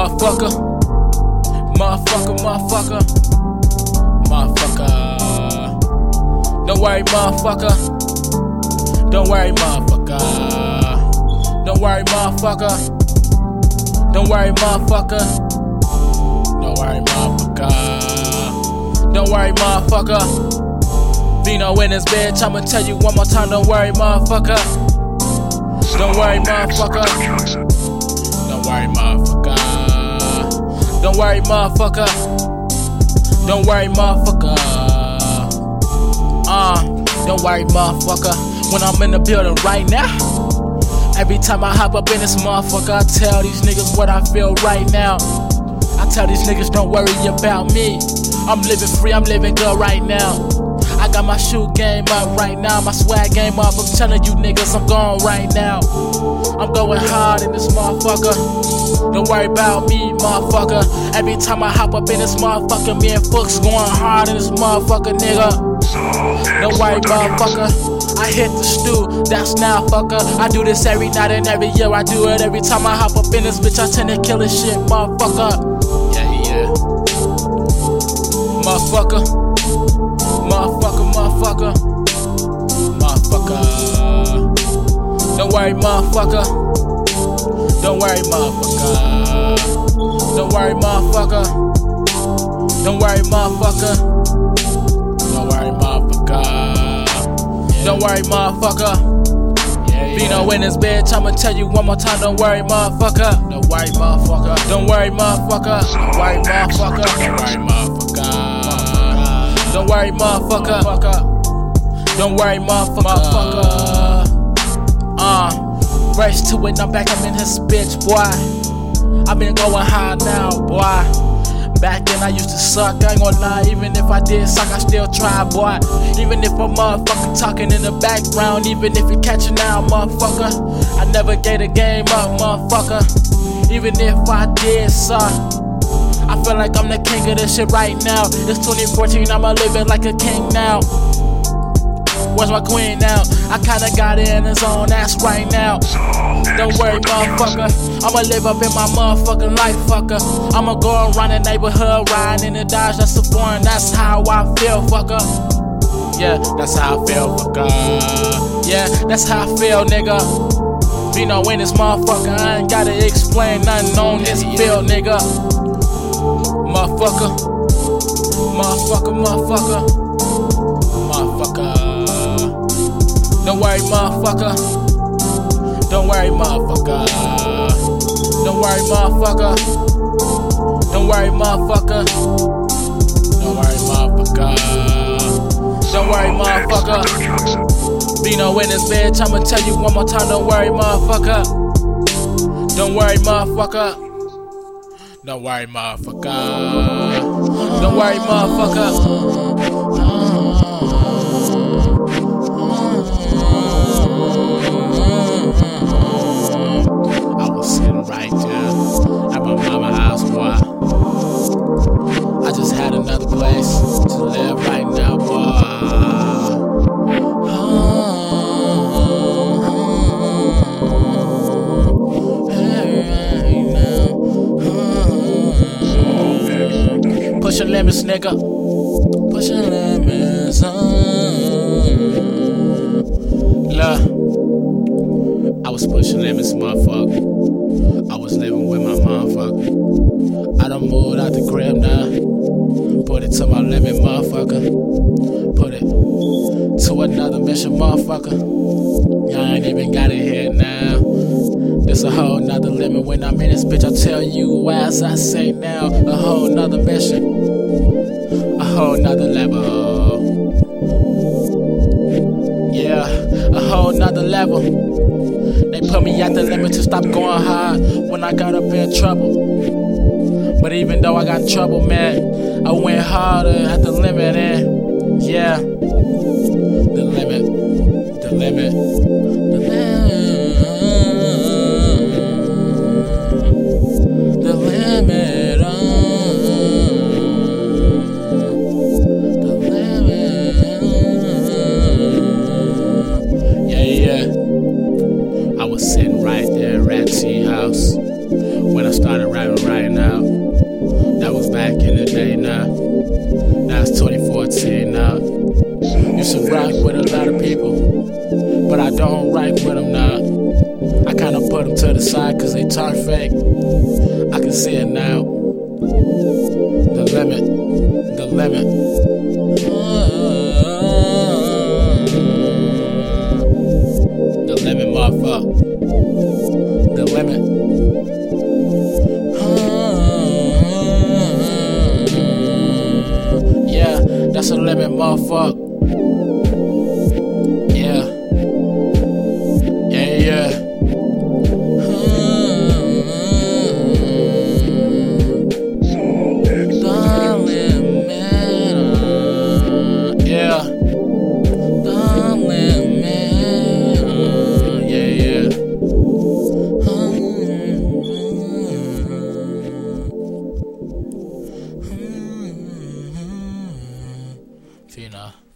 Motherfucker. Motherfucker, motherfucker. Motherfucker. Don't worry, motherfucker. Don't worry, motherfucker. Don't worry, motherfucker. Don't worry, motherfucker. Don't worry, motherfucker. Don't worry, motherfucker. Vino in this bitch, I'ma tell you one more time, don't worry, motherfucker. Don't worry, motherfucker. Don't worry, motherfucker. Don't worry, motherfucker. Don't worry, motherfucker. Don't worry, motherfucker. When I'm in the building right now, every time I hop up in this motherfucker, I tell these niggas what I feel right now. I tell these niggas don't worry about me. I'm living free, I'm living good right now. I got my shoe game up right now, my swag game up. I'm telling you niggas I'm going right now. I'm going hard in this motherfucker. Don't worry about me, motherfucker. Every time I hop up in this motherfucker, me and Fuchs going hard in this motherfucker, nigga. Don't worry, motherfucker. I hit the stew, that's now, fucker. I do this every night and every year. I do it every time I hop up in this bitch. I tend to kill this shit, motherfucker. Yeah. Motherfucker. Motherfucker, motherfucker. Motherfucker. Don't worry, motherfucker. Don't worry, motherfucker. Don't worry, motherfucker. Don't worry, motherfucker. Don't worry, motherfucker. Don't worry, motherfucker. Vino in this bitch, I'ma tell you one more time, don't worry, motherfucker. Don't worry, motherfucker. Don't worry, motherfucker. Don't worry, motherfucker. Don't worry, motherfucker. Don't worry, motherfucker. Don't worry, motherfucker. Race to it, I'm back, I'm in this bitch, boy. I've been going high now, boy. Back then I used to suck, I ain't gonna lie. Even if I did suck, I still try, boy. Even if a motherfucker talking in the background, even if you catching now, motherfucker, I never gave the game up, motherfucker. Even if I did suck, I feel like I'm the king of this shit right now. It's 2014, I'ma live it like a king now. Where's my queen now? I kinda got it in his own ass right now. Don't worry, motherfucker. I'ma live up in my motherfucking life, fucker. I'ma go around the neighborhood, riding in the Dodge, that's the foreign, that's how I feel, fucker. Yeah, that's how I feel, fucker. Yeah, that's how I feel, nigga. Vino in this motherfucker, I ain't gotta explain nothing on this field, nigga. Motherfucker. Motherfucker, motherfucker. Motherfucker. Don't worry, motherfucker. Don't worry, motherfucker. Don't worry, motherfucker. Don't worry, motherfucker. Don't worry, motherfucker. Don't worry, motherfucker. Vino in this bitch, I'ma tell you one more time, don't worry, motherfucker. Don't worry, motherfucker. Don't worry, motherfucker. Don't worry, motherfucker. I was sitting right there at my mama's house, boy. I just had another place to live right now, boy. Pushing limits, nigga. Pushing limits. Look, I was pushing limits, motherfucker. I was living with my motherfucker. I done moved out the crib now. Put it to my limit, motherfucker. Put it to another mission, motherfucker. I ain't even got it here now. This a whole nother limit. When I'm in this bitch, I tell you as I say now. A whole nother mission. A whole nother level. Yeah, a whole nother level. They put me at the limit to stop going hard when I got up in trouble. But even though I got in trouble, man, I went harder at the limit, and yeah, the limit, the limit, the limit. The limit, the limit. Yeah. I was sitting right there at T house when I started rapping right now. That was back in the day now. Now it's 2014 now. Used to rock with a lot of people, but I don't rock with them now. I kinda put them to the side cause they talk fake. I can see it now. The limit, the limit. The limit, motherfucker. The limit. Yeah, that's a limit, motherfucker. Yeah. Yeah, yeah. Yeah. Fina.